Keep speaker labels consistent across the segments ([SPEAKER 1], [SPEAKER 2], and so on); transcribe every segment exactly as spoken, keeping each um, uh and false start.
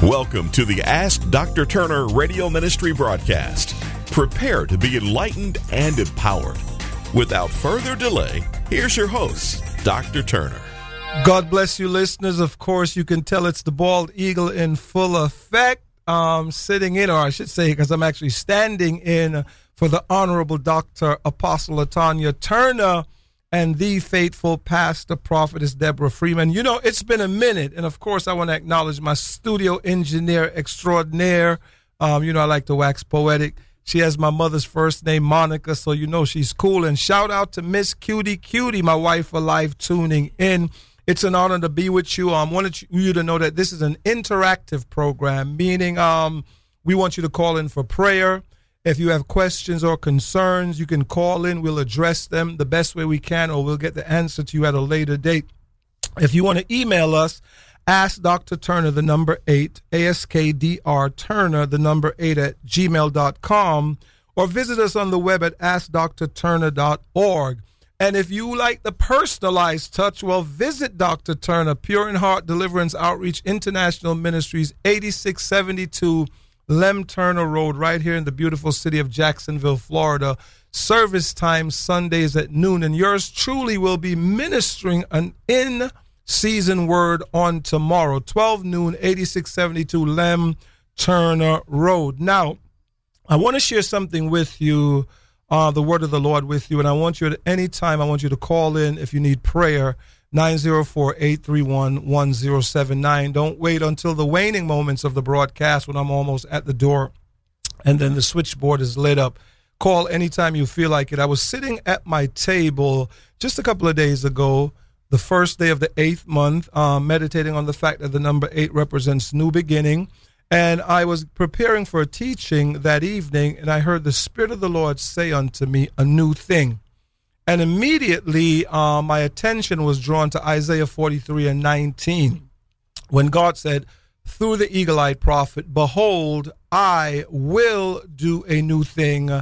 [SPEAKER 1] Welcome to the Ask Doctor Turner radio ministry broadcast. Prepare to be enlightened and empowered. Without further delay, here's your host, Doctor Turner.
[SPEAKER 2] God bless you, listeners. Of course, you can tell it's the bald eagle in full effect. Um, sitting in, or I should say, because I'm actually standing in for the Honorable Doctor Apostle Latanya Turner and the faithful pastor prophetess Deborah Freeman. You know, it's been a minute, and of course, I want to acknowledge my studio engineer extraordinaire. Um, you know, I like to wax poetic. She has my mother's first name, Monica, so you know she's cool. And shout out to Miss Cutie Cutie, my wife for life, tuning in. It's an honor to be with you. I um, wanted you to know that this is an interactive program, meaning um, we want you to call in for prayer. If you have questions or concerns, you can call in. We'll address them the best way we can, or we'll get the answer to you at a later date. If you want to email us, ask Doctor Turner, the number eight, A S K D R Turner, the number eight at gmail dot com, or visit us on the web at ask dr turner dot org. And if you like the personalized touch, well, visit Doctor Turner, Pure in Heart Deliverance Outreach International Ministries, eighty-six seventy-two Lem Turner Road, right here in the beautiful city of Jacksonville, Florida. Service time Sundays at noon, and yours truly will be ministering an in-season word on tomorrow, twelve noon, eighty-six seventy-two Lem Turner Road. Now, I want to share something with you, uh, the word of the Lord with you, and I want you at any time, I want you to call in if you need prayer, nine oh four, eight three one, one oh seven nine. Don't wait until the waning moments of the broadcast when I'm almost at the door and then the switchboard is lit up. Call anytime you feel like it. I was sitting at my table just a couple of days ago, the first day of the eighth month, um, meditating on the fact that the number eight represents new beginning. And I was preparing for a teaching that evening, and I heard the Spirit of the Lord say unto me, a new thing. And immediately uh, my attention was drawn to Isaiah forty-three and nineteen, when God said, through the eagle-eyed prophet, behold, I will do a new thing.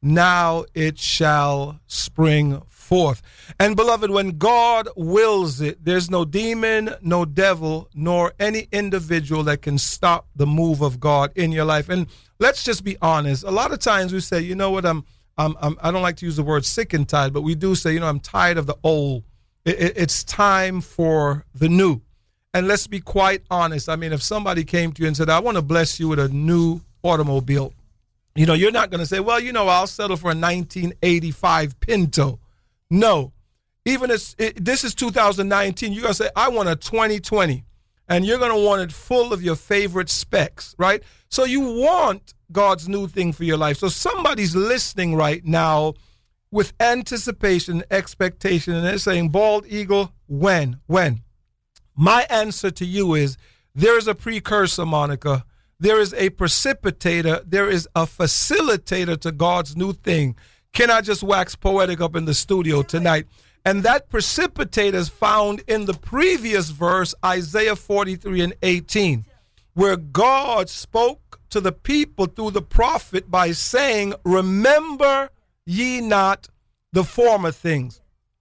[SPEAKER 2] Now it shall spring forth. And beloved, when God wills it, there's no demon, no devil, nor any individual that can stop the move of God in your life. And let's just be honest. A lot of times we say, you know what, I'm Um, I'm, I don't like to use the word sick and tired, but we do say, you know, I'm tired of the old. It, it, it's time for the new. And let's be quite honest. I mean, if somebody came to you and said, I want to bless you with a new automobile, you know, you're not going to say, well, you know, I'll settle for a nineteen eighty-five Pinto. No. Even if it, this is two thousand nineteen, you're going to say, I want a twenty twenty. And you're going to want it full of your favorite specs, right? So you want God's new thing for your life. So somebody's listening right now with anticipation, expectation, and they're saying, bald eagle, when? When? My answer to you is, there is a precursor, Monica. There is a precipitator. There is a facilitator to God's new thing. Can I just wax poetic up in the studio tonight? And that precipitator is found in the previous verse, Isaiah forty-three and eighteen, where God spoke to the people through the prophet by saying, remember ye not the former things,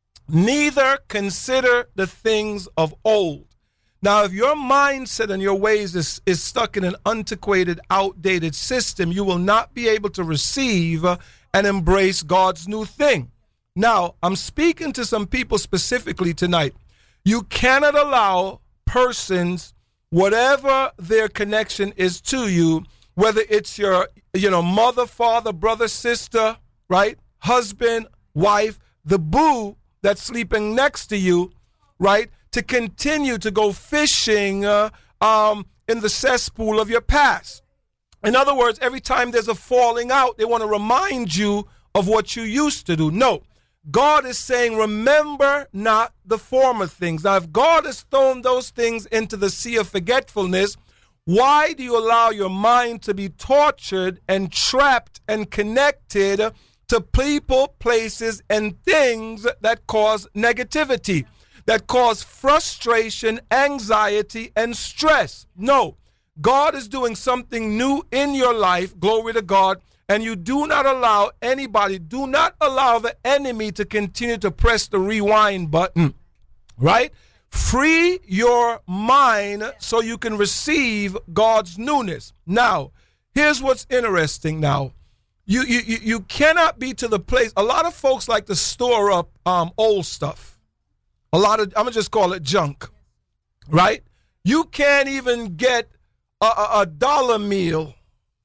[SPEAKER 2] neither consider the things of old. Now, if your mindset and your ways is, is stuck in an antiquated, outdated system, you will not be able to receive and embrace God's new thing. Now, I'm speaking to some people specifically tonight. You cannot allow persons, whatever their connection is to you, whether it's your, you know, mother, father, brother, sister, right, husband, wife, the boo that's sleeping next to you, right, to continue to go fishing uh, um, in the cesspool of your past. In other words, every time there's a falling out, they want to remind you of what you used to do. No. God is saying, remember not the former things. Now, if God has thrown those things into the sea of forgetfulness, why do you allow your mind to be tortured and trapped and connected to people, places, and things that cause negativity, that cause frustration, anxiety, and stress? No, God is doing something new in your life, glory to God, and you do not allow anybody, do not allow the enemy to continue to press the rewind button, right? Free your mind so you can receive God's newness. Now, here's what's interesting now. You, you, you, you cannot be to the place. A lot of folks like to store up um, old stuff. A lot of, I'm going to just call it junk, right? You can't even get a, a, a dollar meal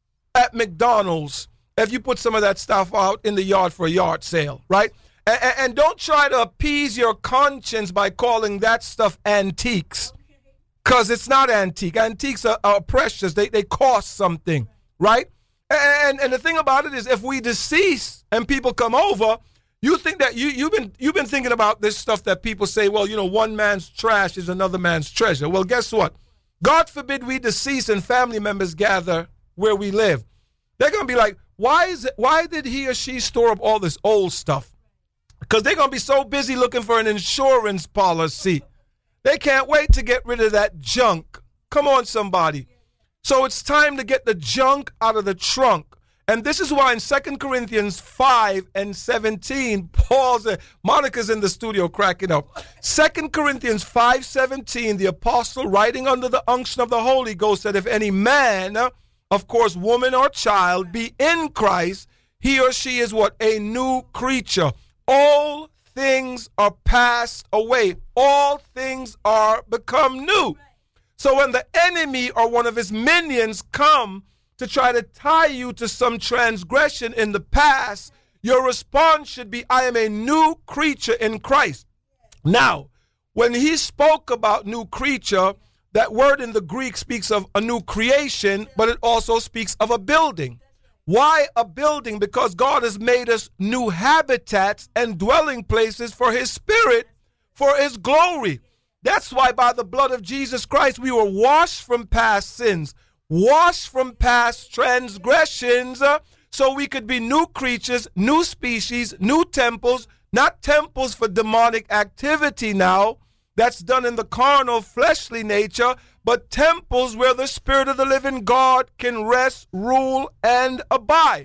[SPEAKER 2] at McDonald's if you put some of that stuff out in the yard for a yard sale, right? And, and, and don't try to appease your conscience by calling that stuff antiques, because it's not antique. Antiques are, are precious. They, they cost something, right? And, and the thing about it is, if we decease and people come over, you think that you, you've been you've been thinking about this stuff that people say, well, you know, one man's trash is another man's treasure. Well, guess what? God forbid we decease and family members gather where we live. They're going to be like, why is it, why did he or she store up all this old stuff? Because they're going to be so busy looking for an insurance policy. They can't wait to get rid of that junk. Come on, somebody. So it's time to get the junk out of the trunk. And this is why in Second Corinthians five and seventeen, Paul said, Monica's in the studio cracking up. Second Corinthians five seventeen, the apostle writing under the unction of the Holy Ghost said, if any man, of course, woman or child, be in Christ, he or she is what? A new creature. All things are passed away. All things are become new. So when the enemy or one of his minions come to try to tie you to some transgression in the past, your response should be, I am a new creature in Christ. Now, when he spoke about new creature, that word in the Greek speaks of a new creation, but it also speaks of a building. Why a building? Because God has made us new habitats and dwelling places for his spirit, for his glory. That's why by the blood of Jesus Christ, we were washed from past sins, washed from past transgressions, uh, so we could be new creatures, new species, new temples, not temples for demonic activity now. That's done in the carnal, fleshly nature, but temples where the Spirit of the living God can rest, rule, and abide.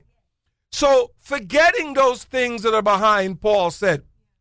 [SPEAKER 2] So forgetting those things that are behind, Paul said,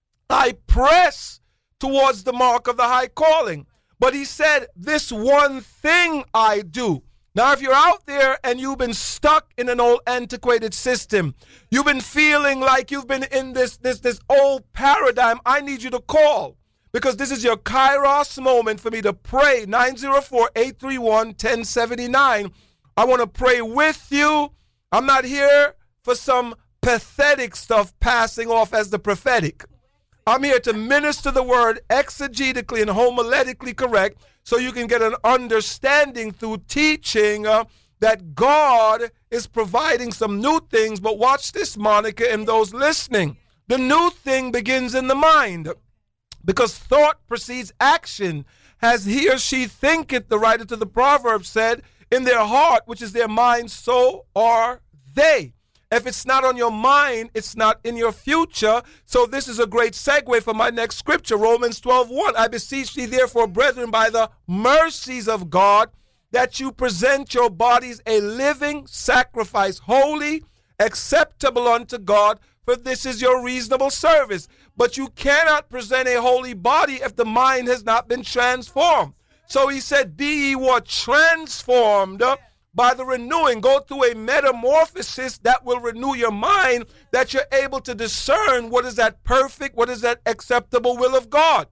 [SPEAKER 2] I press towards the mark of the high calling. But he said, this one thing I do. Now, if you're out there and you've been stuck in an old antiquated system, you've been feeling like you've been in this, this, this old paradigm, I need you to call. Because this is your Kairos moment for me to pray. nine oh four, eight three one, one oh seven nine. I want to pray with you. I'm not here for some pathetic stuff passing off as the prophetic. I'm here to minister the word exegetically and homiletically correct so you can get an understanding through teaching uh, that God is providing some new things. But watch this, Monica, and those listening. The new thing begins in the mind. Because thought precedes action. As he or she thinketh, the writer to the Proverbs said, in their heart, which is their mind, so are they. If it's not on your mind, it's not in your future. So this is a great segue for my next scripture, Romans twelve one. I beseech thee therefore, brethren, by the mercies of God, that you present your bodies a living sacrifice, holy, acceptable unto God, for this is your reasonable service. But you cannot present a holy body if the mind has not been transformed. So he said, be ye what? Transformed by the renewing. Go through a metamorphosis that will renew your mind, that you're able to discern what is that perfect, what is that acceptable will of God.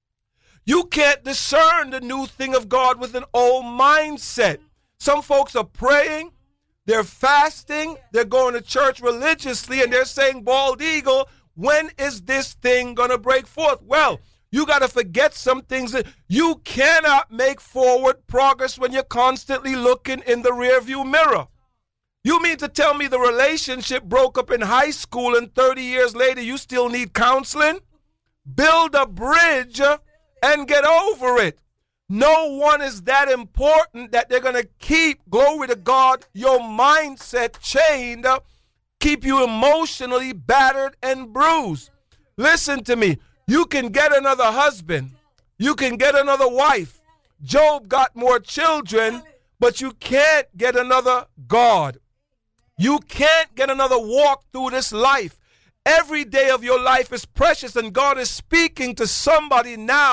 [SPEAKER 2] You can't discern the new thing of God with an old mindset. Some folks are praying, they're fasting, they're going to church religiously, and they're saying, bald eagle, when is this thing going to break forth? Well, you got to forget some things. That you cannot make forward progress when you're constantly looking in the rearview mirror. You mean to tell me the relationship broke up in high school and thirty years later you still need counseling? Build a bridge and get over it. No one is that important that they're going to keep, glory to God, your mindset chained up, keep you emotionally battered and bruised. Listen to me. You can get another husband. You can get another wife. Job got more children, but you can't get another God. You can't get another walk through this life. Every day of your life is precious, and God is speaking to somebody now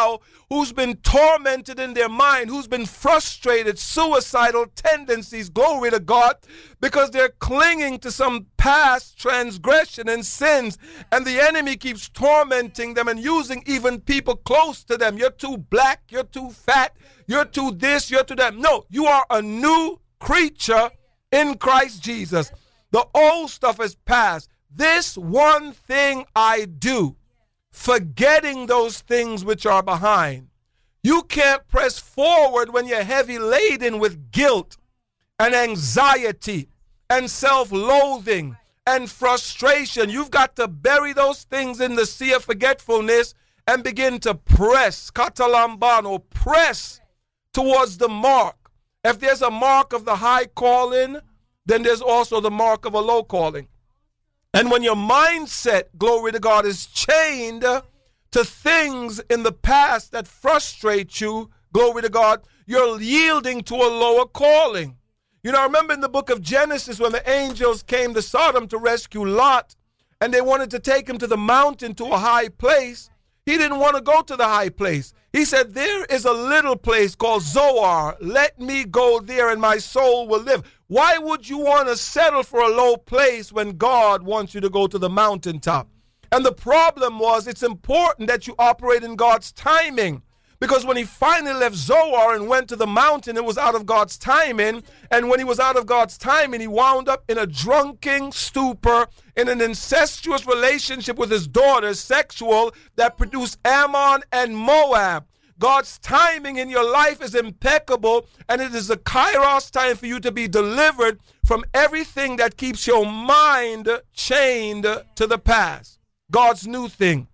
[SPEAKER 2] who's been tormented in their mind, who's been frustrated, suicidal tendencies, glory to God, because they're clinging to some past transgression and sins, and the enemy keeps tormenting them and using even people close to them. You're too black, you're too fat, you're too this, you're too that. No, you are a new creature in Christ Jesus. The old stuff is past. This one thing I do, forgetting those things which are behind. You can't press forward when you're heavy laden with guilt and anxiety and self-loathing and frustration. You've got to bury those things in the sea of forgetfulness and begin to press, katalambano, press towards the mark. If there's a mark of the high calling, then there's also the mark of a low calling. And when your mindset, glory to God, is chained to things in the past that frustrate you, glory to God, you're yielding to a lower calling. You know, I remember in the book of Genesis when the angels came to Sodom to rescue Lot, and they wanted to take him to the mountain to a high place. He didn't want to go to the high place. He said, there is a little place called Zoar. Let me go there and my soul will live. Why would you want to settle for a low place when God wants you to go to the mountaintop? And the problem was, it's important that you operate in God's timing. Because when he finally left Zoar and went to the mountain, it was out of God's timing. And when he was out of God's timing, he wound up in a drunken stupor, in an incestuous relationship with his daughters, sexual, that produced Ammon and Moab. God's timing in your life is impeccable, and it is a kairos time for you to be delivered from everything that keeps your mind chained to the past. God's new thing.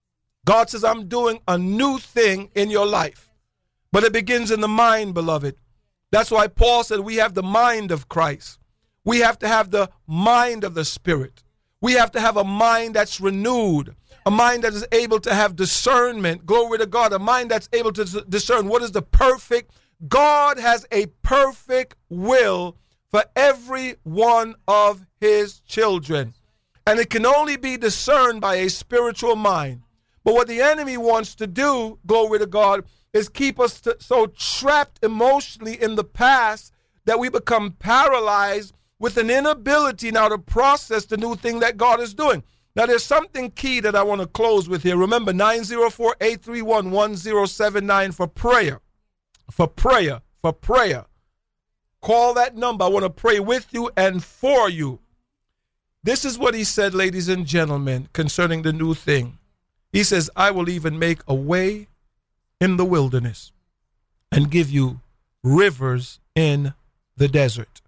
[SPEAKER 2] God says, I'm doing a new thing in your life. But it begins in the mind, beloved. That's why Paul said we have the mind of Christ. We have to have the mind of the Spirit. We have to have a mind that's renewed, a mind that is able to have discernment. Glory to God, a mind that's able to discern what is the perfect. God has a perfect will for every one of his children. And it can only be discerned by a spiritual mind. But what the enemy wants to do, glory to God, is keep us to, so trapped emotionally in the past that we become paralyzed with an inability now to process the new thing that God is doing. Now, there's something key that I want to close with here. Remember, nine zero four, eight three one, one zero seven nine for prayer. For prayer. For prayer. Call that number. I want to pray with you and for you. This is what he said, ladies and gentlemen, concerning the new thing. He says, I will even make a way in the wilderness and give you rivers in the desert.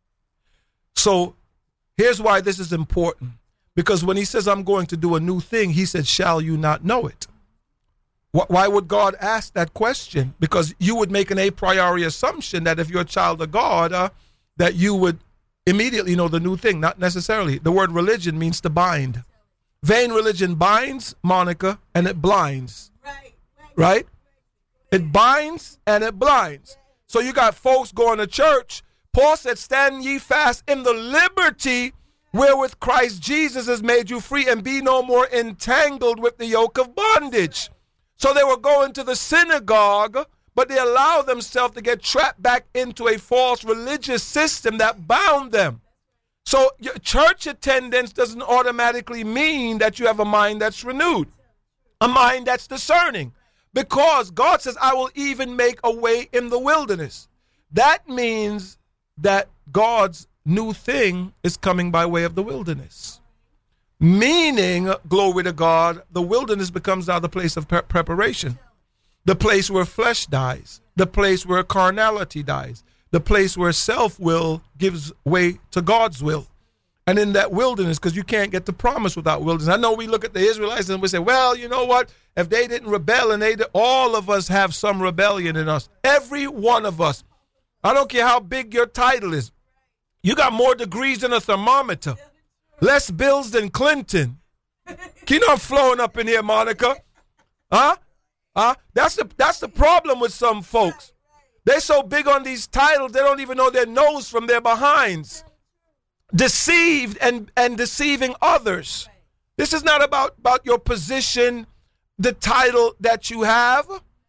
[SPEAKER 2] So here's why this is important. Because when he says, I'm going to do a new thing, he said, shall you not know it? Why would God ask that question? Because you would make an a priori assumption that if you're a child of God, uh, that you would immediately know the new thing. Not necessarily. The word religion means to bind. Vain religion binds, Monica, and it blinds. Right? Right? It binds and it blinds. So you got folks going to church. Paul said, stand ye fast in the liberty wherewith Christ Jesus has made you free, and be no more entangled with the yoke of bondage. So they were going to the synagogue, but they allowed themselves to get trapped back into a false religious system that bound them. So your church attendance doesn't automatically mean that you have a mind that's renewed, a mind that's discerning, because God says, I will even make a way in the wilderness. That means that God's new thing is coming by way of the wilderness. Meaning, glory to God, the wilderness becomes now the place of pre- preparation, the place where flesh dies, the place where carnality dies, the place where self-will gives way to God's will. And in that wilderness, because you can't get the promise without wilderness. I know we look at the Israelites and we say, well, you know what? If they didn't rebel, and they did, all of us have some rebellion in us. Every one of us. I don't care how big your title is. You got more degrees than a thermometer. Less bills than Clinton. You know I'm flowing up in here, Monica. Huh? Huh? That's the, that's the problem with some folks. They're so big on these titles, they don't even know their nose from their behinds. Deceived and, and deceiving others. This is not about, about your position, the title that you have.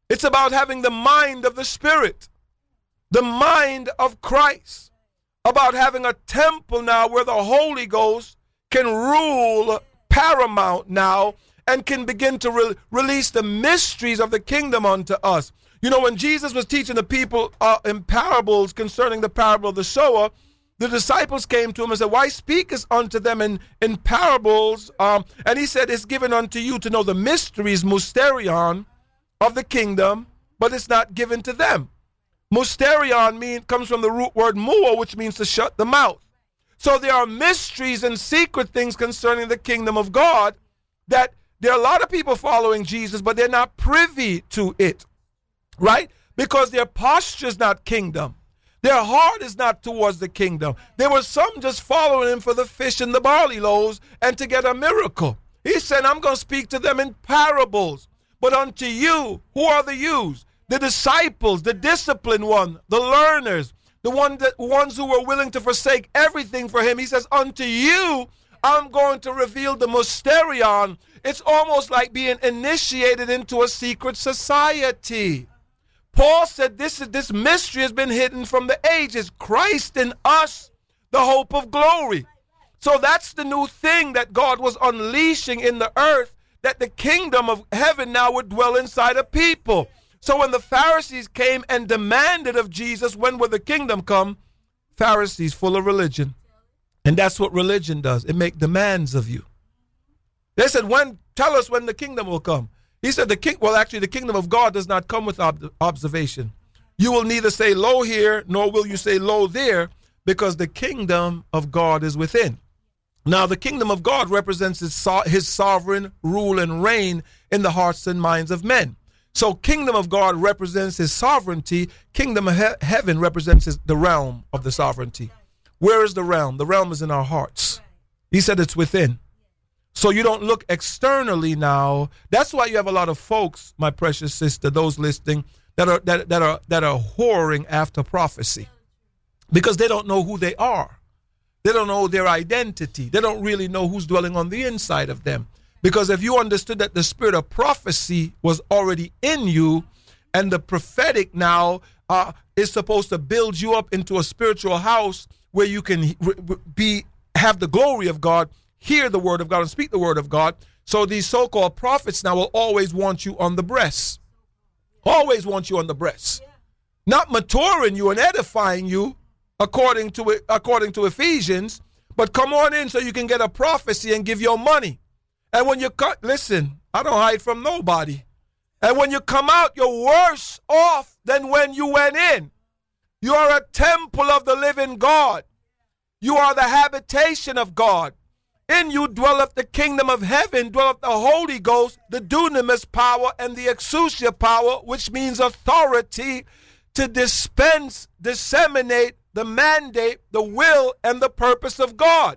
[SPEAKER 2] It's about having the mind of the Spirit, the mind of Christ, about having a temple now where the Holy Ghost can rule paramount now and can begin to re- release the mysteries of the kingdom unto us. You know, when Jesus was teaching the people uh, in parables concerning the parable of the sower, the disciples came to him and said, why speakest unto them in, in parables? Um, and he said, it's given unto you to know the mysteries, mysterion, of the kingdom, but it's not given to them. Mysterion mean, comes from the root word muo, which means to shut the mouth. So there are mysteries and secret things concerning the kingdom of God that there are a lot of people following Jesus, but they're not privy to it, right? Because their posture is not kingdom. Their heart is not towards the kingdom. There were some just following him for the fish and the barley loaves and to get a miracle. He said, I'm going to speak to them in parables. But unto you, who are the yous? The disciples, the disciplined one, the learners, the one that, ones who were willing to forsake everything for him. He says, unto you, I'm going to reveal the mysterion. It's almost like being initiated into a secret society. Paul said this, is, this mystery has been hidden from the ages. Christ in us, the hope of glory. So that's the new thing that God was unleashing in the earth, that the kingdom of heaven now would dwell inside of people. So when the Pharisees came and demanded of Jesus, when will the kingdom come? Pharisees full of religion. And that's what religion does. It makes demands of you. They said, when, tell us when the kingdom will come. He said, the king, well, actually, the kingdom of God does not come with ob- observation. You will neither say lo here, nor will you say lo there, because the kingdom of God is within. Now, the kingdom of God represents his, so- his sovereign rule and reign in the hearts and minds of men. So kingdom of God represents his sovereignty. Kingdom of he- heaven represents his, the realm of the sovereignty. Where is the realm? The realm is in our hearts. He said it's within. So you don't look externally now. That's why you have a lot of folks, my precious sister, those listening, that are that, that are that are whoring after prophecy, because they don't know who they are. They don't know their identity. They don't really know who's dwelling on the inside of them. Because if you understood that the spirit of prophecy was already in you, and the prophetic now uh, is supposed to build you up into a spiritual house where you can be have the glory of God, hear the word of God, and speak the word of God. So these so-called prophets now will always want you on the breast. Always want you on the breast. Not maturing you and edifying you, according to according to Ephesians, but come on in so you can get a prophecy and give your money. And when you cut, listen, I don't hide from nobody. And when you come out, you're worse off than when you went in. You are a temple of the living God. You are the habitation of God. In you dwelleth the kingdom of heaven, dwelleth the Holy Ghost, the dunamis power, and the exousia power, which means authority to dispense, disseminate the mandate, the will, and the purpose of God.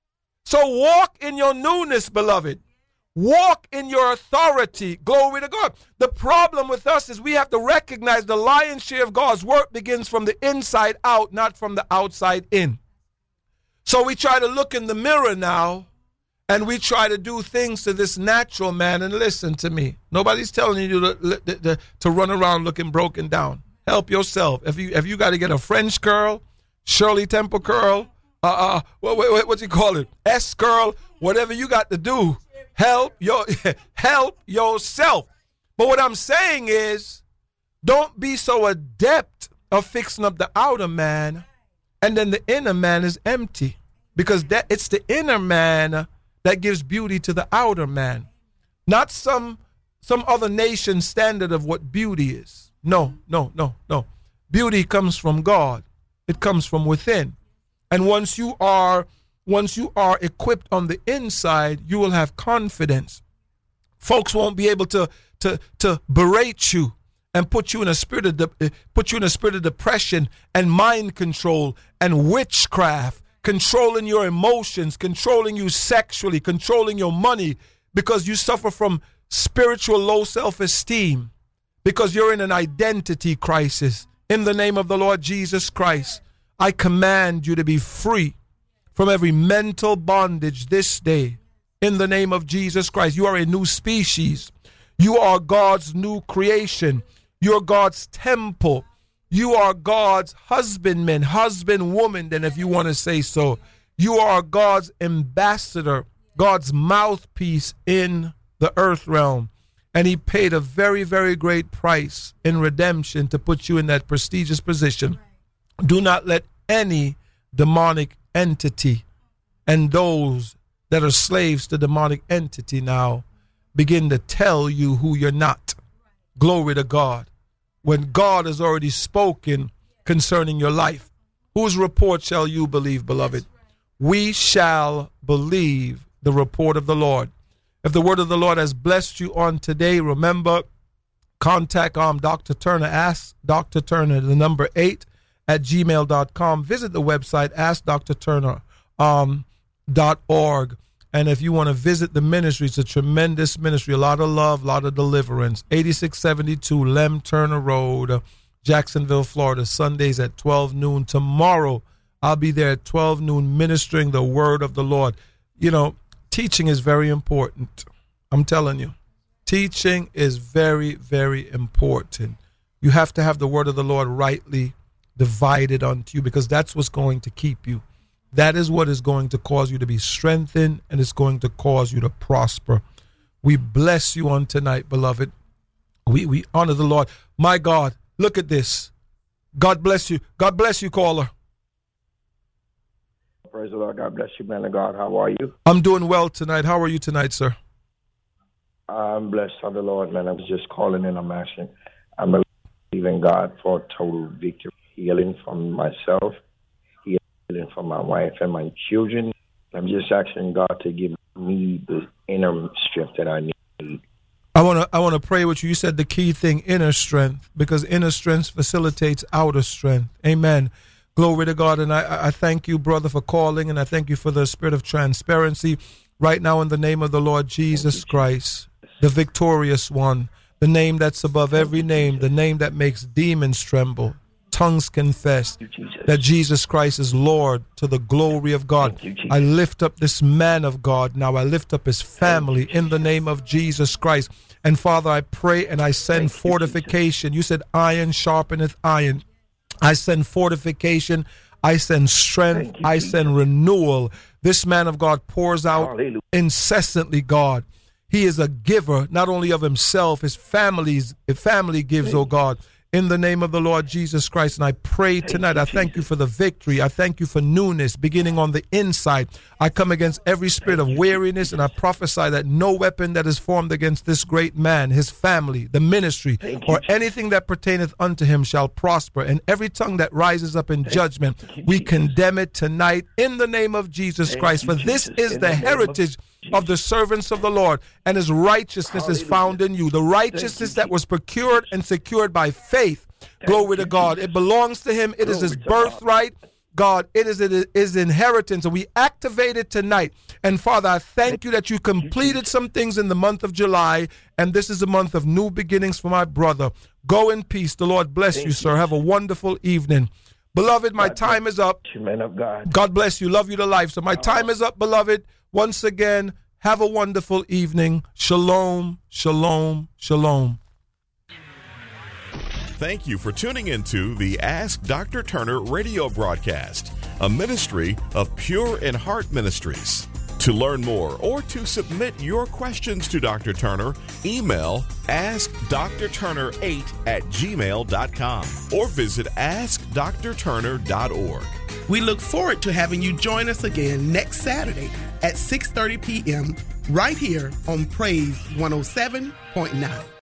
[SPEAKER 2] So walk in your newness, beloved. Walk in your authority. Glory to God. The problem with us is we have to recognize the lion's share of God's work begins from the inside out, not from the outside in. So we try to look in the mirror now, and we try to do things to this natural man. And listen to me. Nobody's telling you to, to, to run around looking broken down. Help yourself. If you if you got to get a French curl, Shirley Temple curl, uh, uh, what, what, what you call it, S curl, whatever you got to do, help your help yourself. But what I'm saying is, don't be so adept of fixing up the outer man, and then the inner man is empty, because that it's the inner man that gives beauty to the outer man, not some some other nation standard of what beauty is. No, no, no, no. Beauty comes from God. It comes from within. And once you are once you are equipped on the inside, you will have confidence. Folks won't be able to to to berate you and put you in a spirit of de- put you in a spirit of depression and mind control and witchcraft, controlling your emotions, controlling you sexually, controlling your money, because you suffer from spiritual low self-esteem, because you're in an identity crisis. In the name of the Lord Jesus Christ, I command you to be free from every mental bondage this day. In the name of Jesus Christ, you are a new species. You are God's new creation. You're God's temple. You are God's husbandman, husbandwoman, then if you want to say so. You are God's ambassador, God's mouthpiece in the earth realm. And he paid a very, very great price in redemption to put you in that prestigious position. Do not let any demonic entity and those that are slaves to demonic entity now begin to tell you who you're not. Glory to God. When God has already spoken concerning your life, whose report shall you believe, beloved? We shall believe the report of the Lord. If the word of the Lord has blessed you on today, remember, contact um, Doctor Turner. Ask Doctor Turner, the number eight at gmail dot com. Visit the website, ask dr turner dot org. And if you want to visit the ministry, it's a tremendous ministry, a lot of love, a lot of deliverance. eighty-six seventy-two Lem Turner Road, Jacksonville, Florida, Sundays at twelve noon. Tomorrow, I'll be there at twelve noon ministering the word of the Lord. You know, teaching is very important. I'm telling you, teaching is very, very important. You have to have the word of the Lord rightly divided unto you, because that's what's going to keep you. That is what is going to cause you to be strengthened, and it's going to cause you to prosper. We bless you on tonight, beloved. We we honor the Lord. My God, look at this. God bless you. God bless you, caller.
[SPEAKER 3] Praise the Lord. God bless you, man of God. How are you?
[SPEAKER 2] I'm doing well tonight. How are you tonight, sir?
[SPEAKER 3] I'm blessed of the Lord, man. I was just calling in. I'm asking. I'm believing God for total victory, healing from myself, healing from my wife and my children. I'm just asking God to give me the inner strength that I need.
[SPEAKER 2] I want to I want to pray with you. You said the key thing, inner strength, because inner strength facilitates outer strength. Amen. Glory to God. And I, I thank you, brother, for calling, and I thank you for the spirit of transparency right now in the name of the Lord Jesus Christ, the victorious one, the name that's above every name, the name that makes demons tremble. Tongues confess that Jesus Christ is Lord, to the glory of God. I lift up this man of God now. I lift up his family in the name of Jesus Christ. And Father, I pray and I send fortification. You said iron sharpeneth iron. I send fortification. I send strength. I send renewal. This man of God pours out incessantly, God. He is a giver, not only of himself, his family's his family gives, oh God, in the name of the Lord Jesus Christ. And I pray tonight, I thank you for the victory. I thank you for newness beginning on the inside. I come against every spirit of weariness, and I prophesy that no weapon that is formed against this great man, his family, the ministry, or anything that pertaineth unto him shall prosper. And every tongue that rises up in judgment, we condemn it tonight in the name of Jesus Christ. For this is the heritage of the servants of the Lord, and his righteousness is found in you. The righteousness that was procured and secured by faith. Glory to God. It belongs to him. It is his birthright. God, it is it is inheritance, and we activate it tonight. And Father, I thank you that you completed some things in the month of July, and this is a month of new beginnings for my brother. Go in peace. The Lord bless you, sir. Have a wonderful evening. Beloved, my time is up. God bless you. Love you to life. So my time is up, beloved. Once again, have a wonderful evening. Shalom, shalom, shalom.
[SPEAKER 1] Thank you for tuning into the Ask Doctor Turner radio broadcast, a ministry of Pure in Heart Ministries. To learn more or to submit your questions to Doctor Turner, email ask dr turner eight at gmail dot com or visit ask dr turner dot org.
[SPEAKER 4] We look forward to having you join us again next Saturday at six thirty p.m. right here on Praise one oh seven point nine.